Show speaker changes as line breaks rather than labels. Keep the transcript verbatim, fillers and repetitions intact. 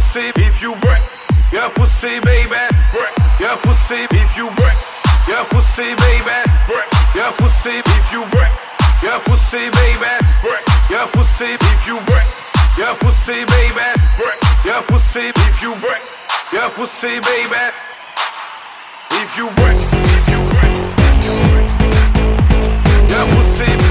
pussy if you break. Your pussy, baby, break. Your pussy if you break. Your pussy, baby, break. Your pussy if you break. Your pussy, baby, break. Your pussy if you break. Your pussy, baby, break. Your pussy if you break. Your pussy, baby, if you break. If you break. Your pussy.